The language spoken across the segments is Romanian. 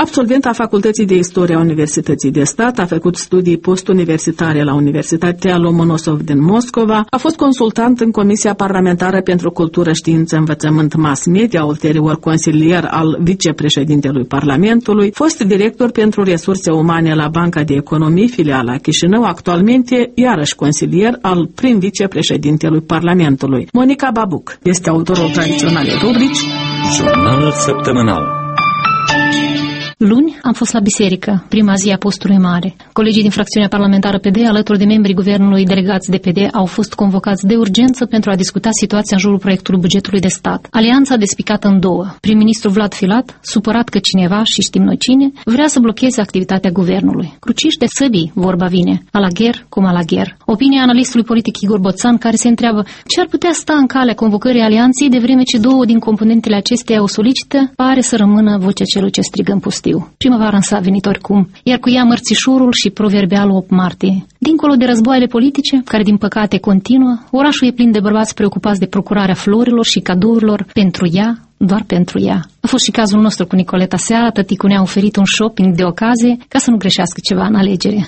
Absolvent a Facultății de Istorie a Universității de Stat, a făcut studii postuniversitare la Universitatea Lomonosov din Moscova, a fost consultant în Comisia Parlamentară pentru Cultură, Știință, Învățământ, Mass Media, ulterior consilier al vicepreședintelui Parlamentului, fost director pentru resurse umane la Banca de Economii, filiala Chișinău, actualmente iarăși consilier al prim-vicepreședintelui Parlamentului. Monica Babuc este autorul tradiționalei rubrici Jurnal săptămânal. Luni am fost la biserică, prima zi a postului mare. Colegii din fracțiunea parlamentară PD, alături de membrii guvernului delegați de PD, au fost convocați de urgență pentru a discuta situația în jurul proiectului bugetului de stat. Alianța despicată în două. Prim-ministru Vlad Filat, supărat că cineva, și știm noi cine, vrea să blocheze activitatea guvernului. Cruciși de săbii, vorba vine, a la gher cum a la gher. Opinia analistului politic Igor Boțan, care se întreabă ce ar putea sta în calea convocării alianței, de vreme ce două din componentele acesteia o solicită, pare să rămână vocea celui ce strigă în pustiu. Primăvara însă a venit oricum, iar cu ea mărțișorul și proverbialul 8 martie. Dincolo de războaiele politice, care din păcate continuă, orașul e plin de bărbați preocupați de procurarea florilor și cadourilor pentru ea, doar pentru ea. A fost și cazul nostru cu Nicoleta seara, tăticul ne-a oferit un shopping de ocazie ca să nu greșească ceva în alegere.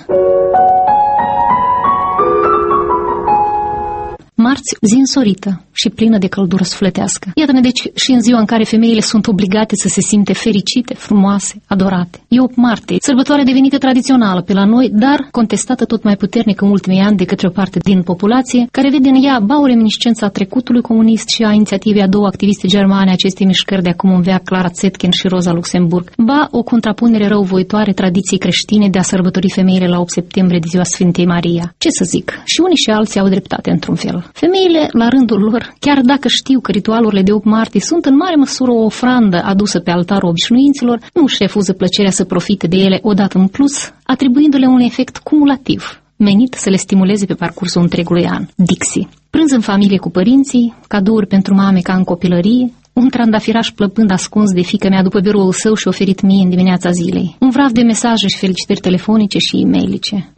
Marți, zi însorită și plină de căldură sufletească. Iată-ne deci și în ziua în care femeile sunt obligate să se simte fericite, frumoase, adorate. E 8 martie, sărbătoare devenită tradițională pe la noi, dar contestată tot mai puternic în ultimii ani de către o parte din populație, care vede în ea ba o reminiscență a trecutului comunist și a inițiativei a două activiste germane acestei mișcări de acum în veac, Clara Zetkin și Rosa Luxemburg, ba o contrapunere răuvoitoare tradiției creștine de a sărbători femeile la 8 septembrie de ziua Sfintei Maria. Ce să zic, și unii și alții au dreptate într-un fel. Femeile, la rândul lor, chiar dacă știu că ritualurile de 8 martie sunt în mare măsură o ofrandă adusă pe altarul obișnuinților, nu își refuză plăcerea să profite de ele odată în plus, atribuindu-le un efect cumulativ, menit să le stimuleze pe parcursul întregului an. Dixie. Prânz în familie cu părinții, cadouri pentru mame ca în copilărie, un trandafiraș plăpând ascuns de fiică mea după biroul său și oferit mie în dimineața zilei. Un vraf de mesaje și felicitări telefonice și e-mailice.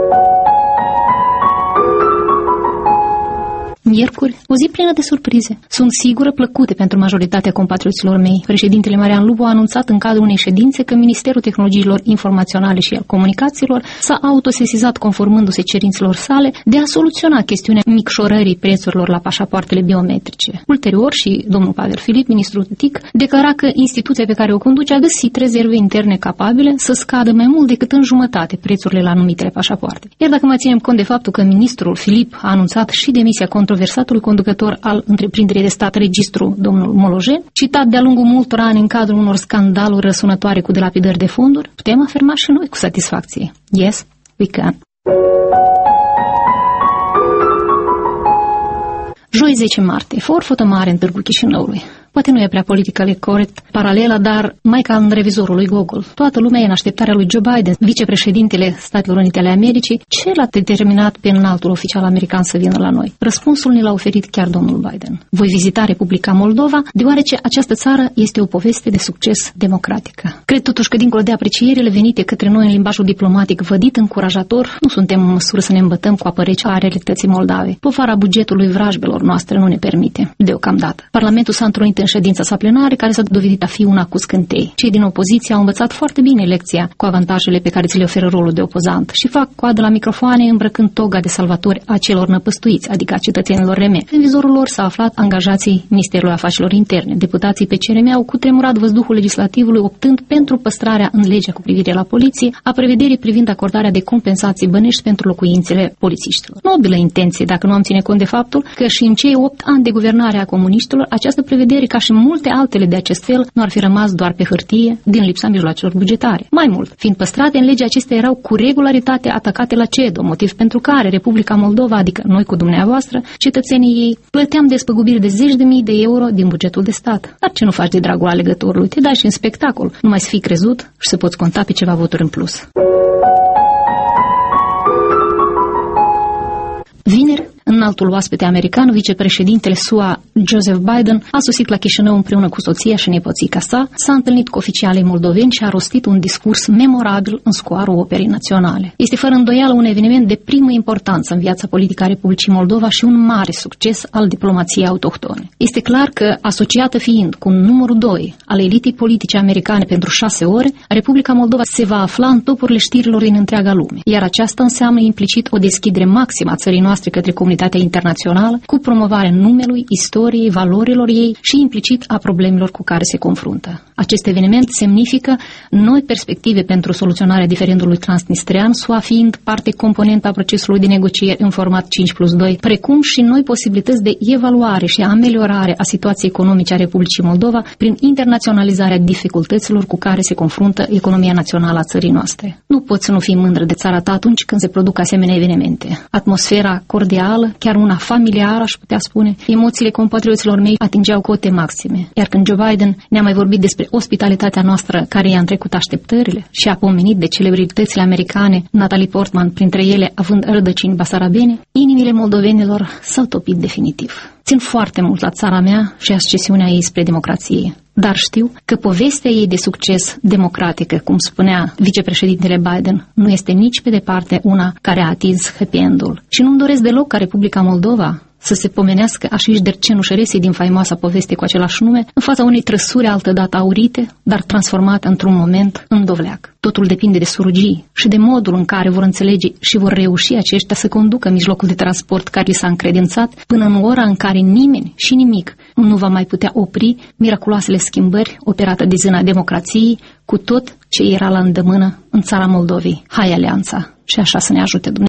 Miercuri, o zi plină de surprize. Sunt sigură plăcute pentru majoritatea compatrioților mei. Președintele Marian Lubu a anunțat în cadrul unei ședințe că Ministerul Tehnologiilor Informaționale și al Comunicațiilor s-a autosesizat conformându-se cerințelor sale de a soluționa chestiunea micșorării prețurilor la pașapoartele biometrice. Ulterior și domnul Pavel Filip, ministrul TIC, declara că instituția pe care o conduce a găsit rezerve interne capabile să scadă mai mult decât în jumătate prețurile la anumitele pașapoarte. Iar dacă mai ținem cont de faptul că ministrul Filip a anunțat și demisia controversatului conducător al întreprinderii de stat Registru, domnul Molojen, citat de-a lungul multor ani în cadrul unor scandaluri răsunătoare cu dilapidări de fonduri, putem afirma și noi cu satisfacție. Yes, we can. Joi 10 martie, for foto mare în Târgul Chișinăului. Poate nu e prea politically corect paralela, dar mai ca în revizorul lui Google. Toată lumea e în așteptarea lui Joe Biden, vicepreședintele Statelor Unite ale Americii, ce l-a determinat pe înaltul oficial american să vină la noi. Răspunsul ni l-a oferit chiar domnul Biden. Voi vizita Republica Moldova, deoarece această țară este o poveste de succes democratică. Cred totuși că dincolo de aprecierile venite către noi în limbajul diplomatic vădit încurajator, nu suntem în măsură să ne îmbătăm cu apă rece a realității Moldavei. Povara bugetului vrajbelor noastre nu ne permite, deocamdată. Parlamentul s-a întrunit în ședința sa plenară, care s-a dovedit a fi una cu scântei. Cei din opoziție au învățat foarte bine lecția cu avantajele pe care ți le oferă rolul de opozant și fac coadă la microfoane îmbrăcând toga de salvatori a celor năpăstuiți, adică a cetățenilor reme. În vizorul lor s-a aflat angajații Ministerului Afacerilor Interne. Deputații pe CRM au cutremurat văzduhul legislativului optând pentru păstrarea în legea cu privire la poliție a prevederii privind acordarea de compensații bănești pentru locuințele polițiștilor. Nobilă intenție, dacă nu am ține cont de faptul că și în cei 8 ani de guvernare a comuniștilor, această prevedere, ca și multe altele de acest fel, nu ar fi rămas doar pe hârtie din lipsa mijloacelor bugetare. Mai mult, fiind păstrate în lege, acestea erau cu regularitate atacate la CEDO, motiv pentru care Republica Moldova, adică noi cu dumneavoastră, cetățenii ei, plăteam despăgubiri de 10.000 de euro din bugetul de stat. Dar ce nu faci de dragul alegătorului? Te dai și în spectacol, numai să fii crezut și să poți conta pe ceva voturi în plus. Vineri, în Înaltul oaspete american, vicepreședintele SUA Joseph Biden, a sosit la Chișinău împreună cu soția și nepoțica sa, s-a întâlnit cu oficialii moldoveni și a rostit un discurs memorabil în scoarul Operei Naționale. Este fără îndoială un eveniment de primă importanță în viața politică a Republicii Moldova și un mare succes al diplomației autohtone. Este clar că, asociată fiind cu numărul 2 al elitei politice americane pentru 6 ore, Republica Moldova se va afla în topurile știrilor din întreaga lume, iar aceasta înseamnă implicit o deschidere maximă a țării noastre către comunitatea internațională, cu promovarea numelui, istoriei, valorilor ei și implicit a problemelor cu care se confruntă. Acest eveniment semnifică noi perspective pentru soluționarea diferendului transnistrian, SUA fiind parte componentă a procesului de negocieri în format 5+2, precum și noi posibilități de evaluare și ameliorare a situației economice a Republicii Moldova prin internaționalizarea dificultăților cu care se confruntă economia națională a țării noastre. Nu poți să nu fii mândră de țara ta atunci când se produc asemenea evenimente. Atmosfera cordială, chiar una familiară, aș putea spune, emoțiile compatrioților mei atingeau cote maxime. Iar când Joe Biden ne-a mai vorbit despre ospitalitatea noastră care i-a întrecut așteptările și a pomenit de celebritățile americane, Natalie Portman printre ele având rădăcini basarabene, inimile moldovenilor s-au topit definitiv. Țin foarte mult la țara mea și ascesiunea ei spre democrație, dar știu că povestea ei de succes democratică, cum spunea vicepreședintele Biden, nu este nici pe departe una care a atins happy end-ul. Și nu-mi doresc deloc ca Republica Moldova să se pomenească așa de cenușăresei din faimoasa poveste cu același nume, în fața unei trăsuri altădată aurite, dar transformată într-un moment în dovleac. Totul depinde de surugii și de modul în care vor înțelege și vor reuși aceștia să conducă mijlocul de transport care li s-a încredințat până în ora în care nimeni și nimic nu va mai putea opri miraculoasele schimbări operate de zâna democrației cu tot ce era la îndemână în țara Moldovei. Hai, Alianța! Și așa să ne ajute Dumnezeu!